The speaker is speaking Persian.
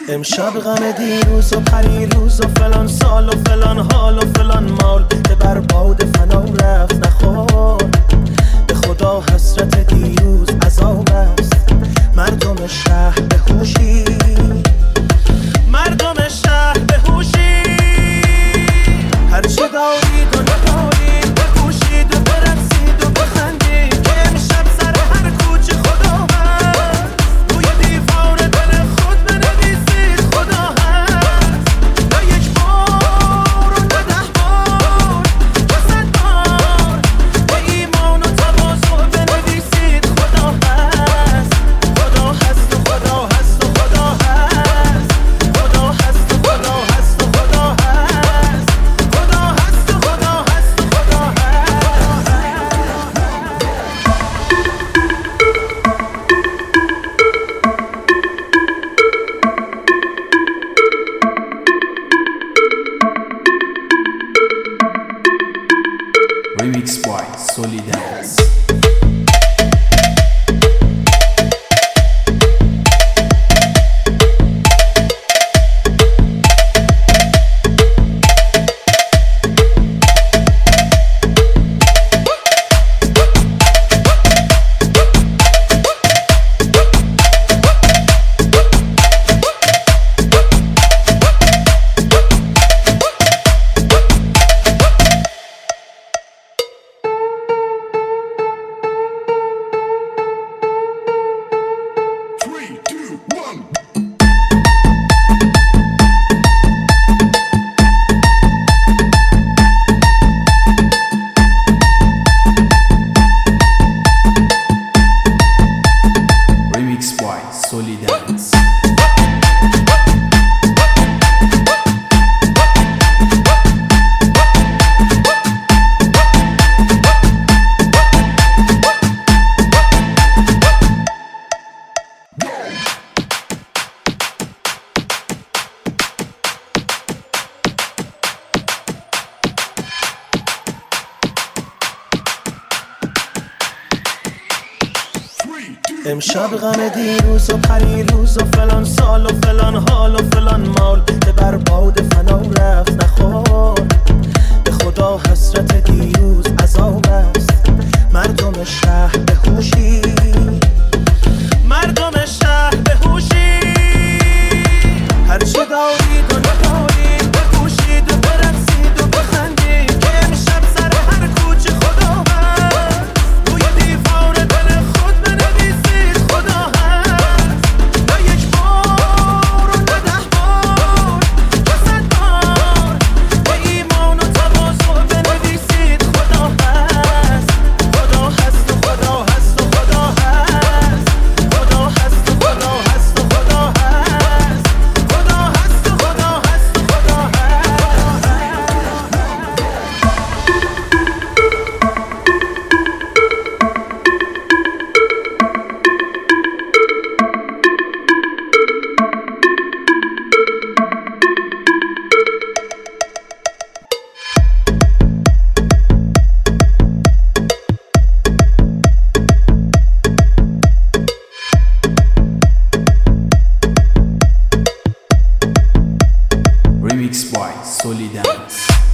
امشب غم دیروز و پریروز و فلان سال و فلان حال و فلان مال که بر باد فنا رفت نخور. به خدا حسرت دیروز عذاب است. مردم شهر به هوشی، مردم شهر به هوشی، هرچه دارید و ندارید بکوشید و برقصید و بخندید که امشب سر هر کوچه خدا هست. روی دیوار دل خود بنویسید خدا هست. نه یک بار و نه 10 بار که 100 بار به ایمان و تواضع بنویسید خدا هست. خدا هست و خدا هست و خدا هست. خدا هست و خدا هست و خدا هست. خدا هست و خدا هست و خدا Remix by Solidance. Solidance. امشب غم دیروز و پریروز و فلان سال و فلان حال و فلان مال که بر باد فنا رفت نخور. به خدا حسرت دیروز عذاب است. مردم شهر به هوشی، مردم شهر به هوشی، هرچه دارید و ندارید بکوشید و برقصید و بخندید که امشب سر هر کوچه خدا هست. روی دیوار دل خود بنویسید خدا هست. نه یک بار و نه 10 بار که 100 بار به ایمان و تواضع بنویسید خدا هست. خدا هست و خدا هست و خدا هست. خدا هست و خدا هست و خدا هست. خدا هست و خدا هست و خدا Remix by Solidance.